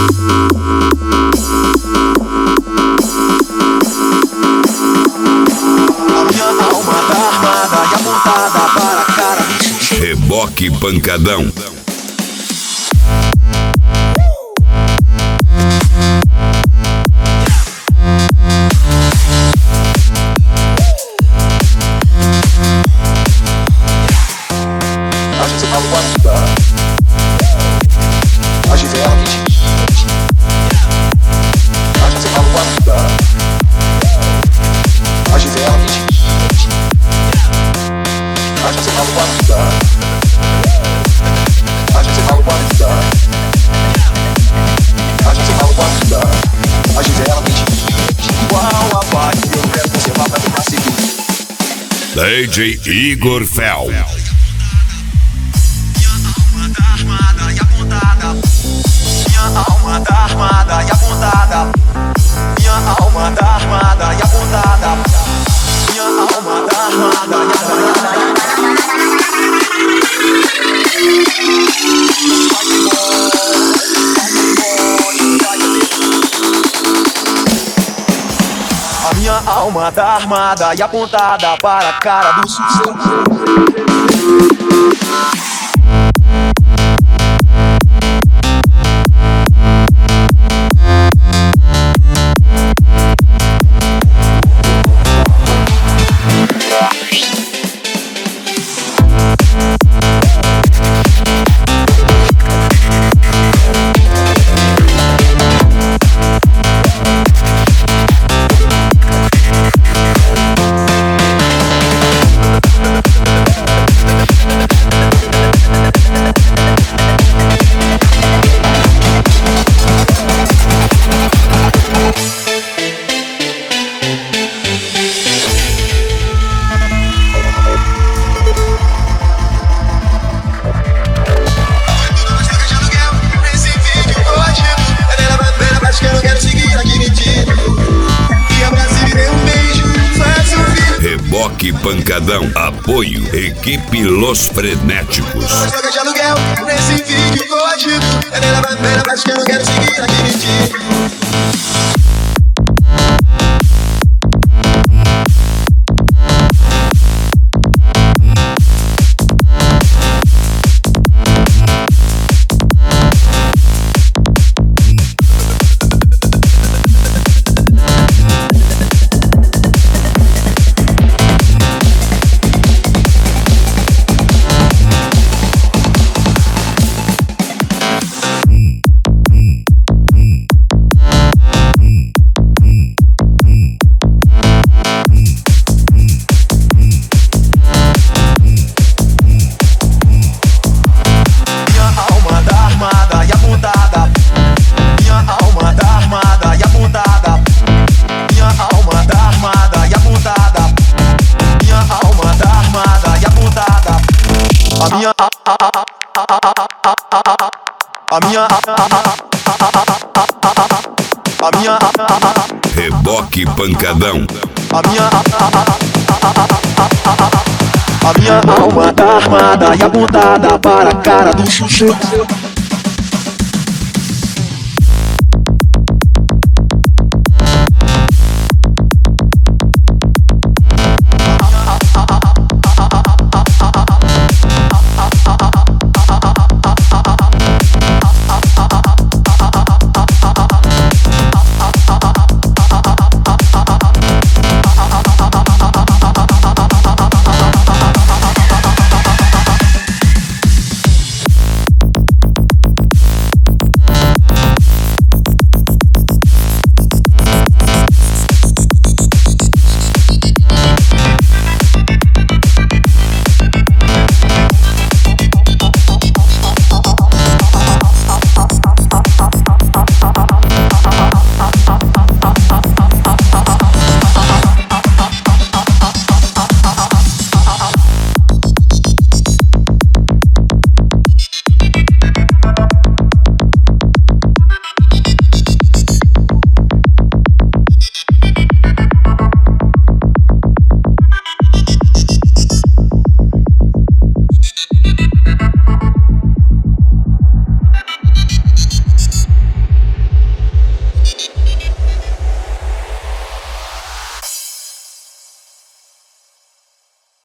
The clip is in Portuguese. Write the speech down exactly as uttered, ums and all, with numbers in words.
Reboque Pancadão. D J Igor Fel. Minha alma tá armada e apontada. Minha alma tá armada e apontada. Minha alma tá armada e apontada. Minha alma tá armada e apontada. A minha alma tá armada e apontada para a cara do sucesso. Reboque Pancadão. Apoio Equipe Los Frenéticos. Joga de aluguel nesse vídeo coagido. É na bandeira, mas que eu não quero seguir aquele dia. A minha A minha A minha Reboque Pancadão. A minha A minha alma tá armada e apontada para a cara do sucesso.